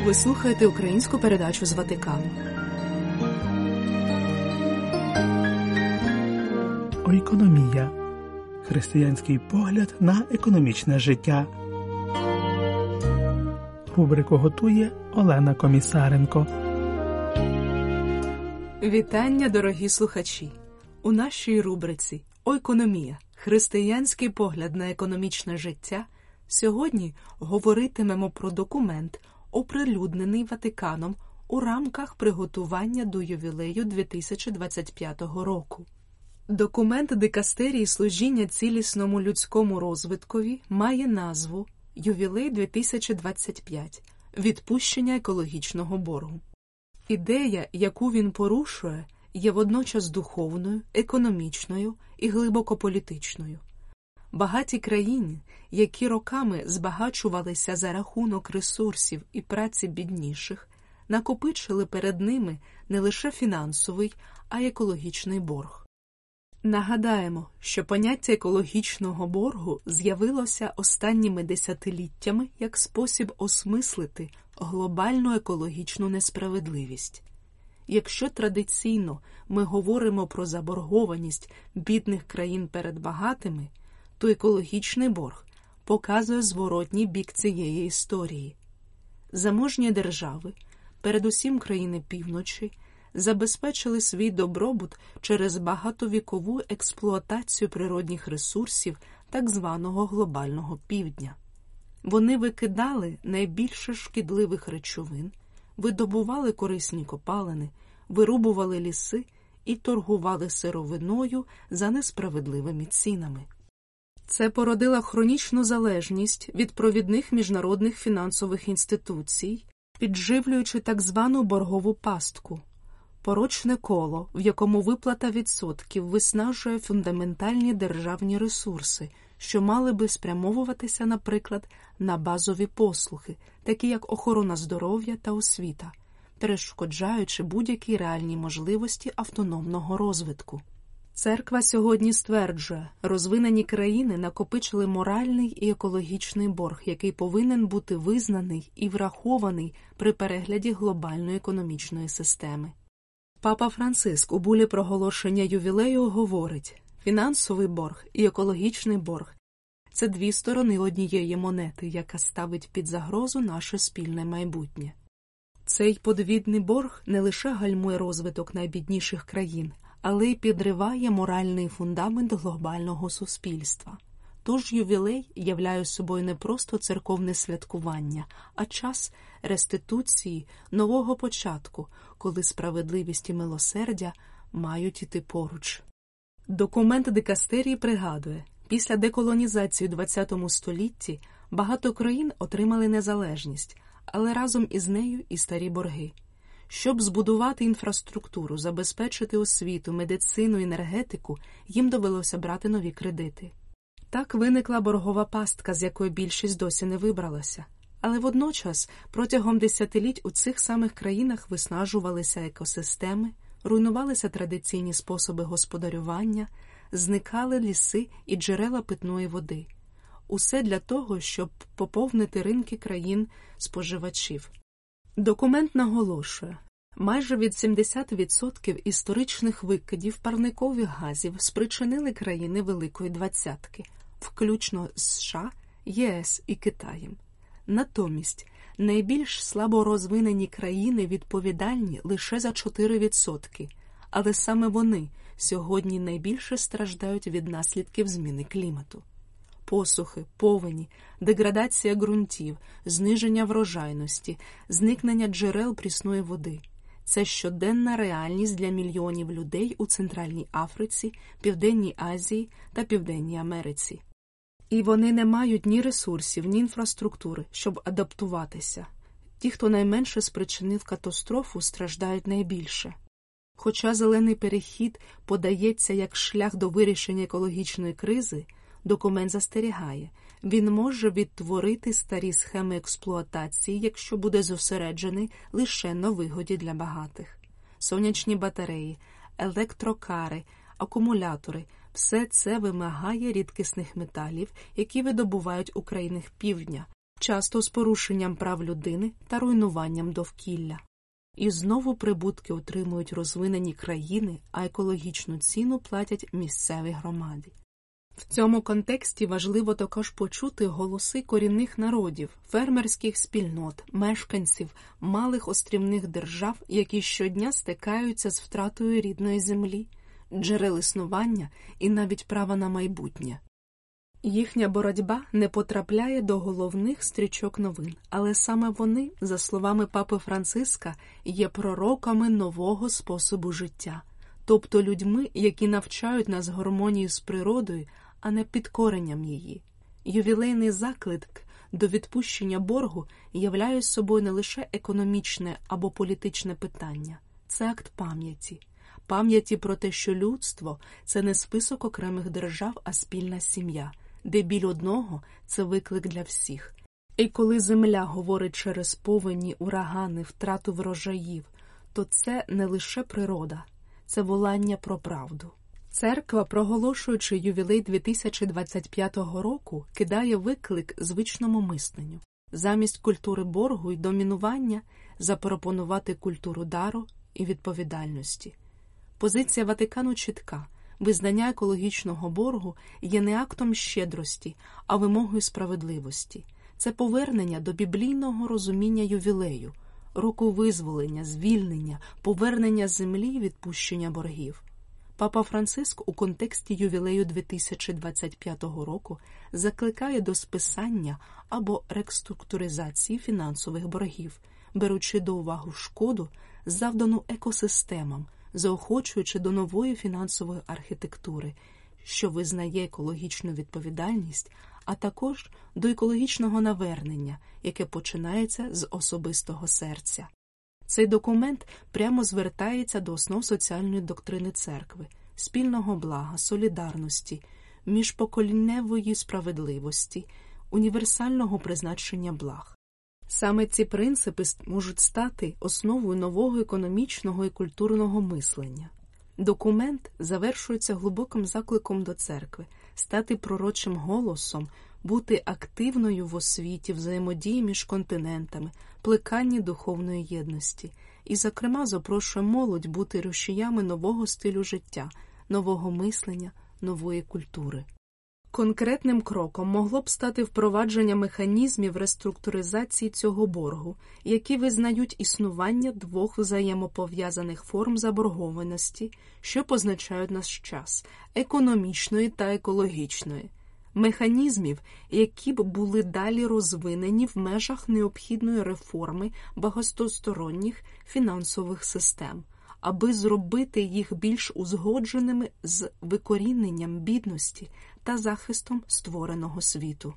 Ви слухаєте українську передачу з Ватикану. Ойкономія. Християнський погляд на економічне життя. Рубрику готує Олена Комісаренко. Вітання, дорогі слухачі! У нашій рубриці «Ойкономія. Християнський погляд на економічне життя» сьогодні говоритимемо про документ, оприлюднений Ватиканом у рамках приготування до ювілею 2025 року. Документ Дикастерії служіння цілісному людському розвиткові має назву «Ювілей 2025. Відпущення екологічного боргу». Ідея, яку він порушує, є водночас духовною, економічною і глибоко політичною. Багаті країни, які роками збагачувалися за рахунок ресурсів і праці бідніших, накопичили перед ними не лише фінансовий, а й екологічний борг. Нагадаємо, що поняття екологічного боргу з'явилося останніми десятиліттями як спосіб осмислити глобальну екологічну несправедливість. Якщо традиційно ми говоримо про заборгованість бідних країн перед багатими, то екологічний борг показує зворотній бік цієї історії. Заможні держави, передусім країни півночі, забезпечили свій добробут через багатовікову експлуатацію природних ресурсів так званого глобального півдня. Вони викидали найбільше шкідливих речовин, видобували корисні копалини, вирубували ліси і торгували сировиною за несправедливими цінами. Це породило хронічну залежність від провідних міжнародних фінансових інституцій, підживлюючи так звану боргову пастку – порочне коло, в якому виплата відсотків виснажує фундаментальні державні ресурси, що мали би спрямовуватися, наприклад, на базові послуги, такі як охорона здоров'я та освіта, перешкоджаючи будь-якій реальній можливості автономного розвитку. Церква сьогодні стверджує, розвинені країни накопичили моральний і екологічний борг, який повинен бути визнаний і врахований при перегляді глобальної економічної системи. Папа Франциск у булі проголошення ювілею говорить, фінансовий борг і екологічний борг – це дві сторони однієї монети, яка ставить під загрозу наше спільне майбутнє. Цей подвійний борг не лише гальмує розвиток найбідніших країн, але й підриває моральний фундамент глобального суспільства. Тож ювілей являє собою не просто церковне святкування, а час реституції, нового початку, коли справедливість і милосердя мають іти поруч. Документ Дикастерії пригадує, після деколонізації у ХХ столітті багато країн отримали незалежність, але разом із нею і старі борги. Щоб збудувати інфраструктуру, забезпечити освіту, медицину, енергетику, їм довелося брати нові кредити. Так виникла боргова пастка, з якої більшість досі не вибралася. Але водночас, протягом десятиліть у цих самих країнах виснажувалися екосистеми, руйнувалися традиційні способи господарювання, зникали ліси і джерела питної води. Усе для того, щоб поповнити ринки країн-споживачів. Документ наголошує, майже від 70% історичних викидів парникових газів спричинили країни Великої Двадцятки, включно з США, ЄС і Китаєм. Натомість, найбільш слаборозвинені країни відповідальні лише за 4%, але саме вони сьогодні найбільше страждають від наслідків зміни клімату. Посухи, повені, деградація ґрунтів, зниження врожайності, зникнення джерел прісної води – це щоденна реальність для мільйонів людей у Центральній Африці, Південній Азії та Південній Америці. І вони не мають ні ресурсів, ні інфраструктури, щоб адаптуватися. Ті, хто найменше спричинив катастрофу, страждають найбільше. Хоча зелений перехід подається як шлях до вирішення екологічної кризи, документ застерігає, він може відтворити старі схеми експлуатації, якщо буде зосереджений лише на вигоді для багатих. Сонячні батареї, електрокари, акумулятори – все це вимагає рідкісних металів, які видобувають у країнах півдня, часто з порушенням прав людини та руйнуванням довкілля. І знову прибутки отримують розвинені країни, а екологічну ціну платять місцеві громади. В цьому контексті важливо також почути голоси корінних народів, фермерських спільнот, мешканців малих острівних держав, які щодня стикаються з втратою рідної землі, джерел існування і навіть права на майбутнє. Їхня боротьба не потрапляє до головних стрічок новин, але саме вони, за словами Папи Франциска, є пророками нового способу життя, тобто людьми, які навчають нас гармонії з природою, а не підкоренням її. Ювілейний заклик до відпущення боргу являє собою не лише економічне або політичне питання. Це акт пам'яті. Пам'яті про те, що людство – це не список окремих держав, а спільна сім'я, де біль одного – це виклик для всіх. І коли земля говорить через повені, урагани, втрату врожаїв, то це не лише природа, це волання про правду. Церква, проголошуючи ювілей 2025 року, кидає виклик звичному мисленню. Замість культури боргу і домінування запропонувати культуру дару і відповідальності. Позиція Ватикану чітка. Визнання екологічного боргу є не актом щедрості, а вимогою справедливості. Це повернення до біблійного розуміння ювілею, року визволення, звільнення, повернення землі і відпущення боргів. Папа Франциск у контексті ювілею 2025 року закликає до списання або реструктуризації фінансових боргів, беручи до уваги шкоду, завдану екосистемам, заохочуючи до нової фінансової архітектури, що визнає екологічну відповідальність, а також до екологічного навернення, яке починається з особистого серця. Цей документ прямо звертається до основ соціальної доктрини церкви, спільного блага, солідарності, міжпоколінневої справедливості, універсального призначення благ. Саме ці принципи можуть стати основою нового економічного і культурного мислення. Документ завершується глибоким закликом до церкви стати пророчим голосом, бути активною в освіті, взаємодії між континентами, плеканні духовної єдності. І, зокрема, запрошує молодь бути рушіями нового стилю життя, нового мислення, нової культури. Конкретним кроком могло б стати впровадження механізмів реструктуризації цього боргу, які визнають існування двох взаємопов'язаних форм заборгованості, що позначають наш час – економічної та екологічної. Механізмів, які б були далі розвинені в межах необхідної реформи багатосторонніх фінансових систем, аби зробити їх більш узгодженими з викоріненням бідності та захистом створеного світу.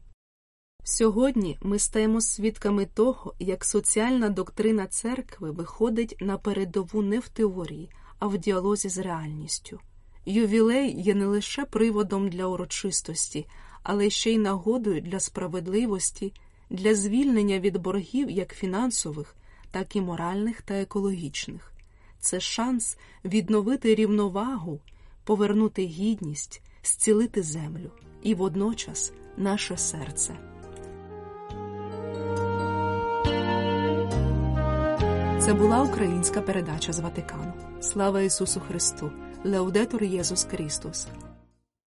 Сьогодні ми стаємо свідками того, як соціальна доктрина церкви виходить на передову не в теорії, а в діалозі з реальністю. Ювілей є не лише приводом для урочистості, але ще й нагодою для справедливості, для звільнення від боргів як фінансових, так і моральних та екологічних. Це шанс відновити рівновагу, повернути гідність, зцілити землю і водночас наше серце. Це була українська передача з Ватикану. Слава Ісусу Христу! Леудетур Єсус Христос!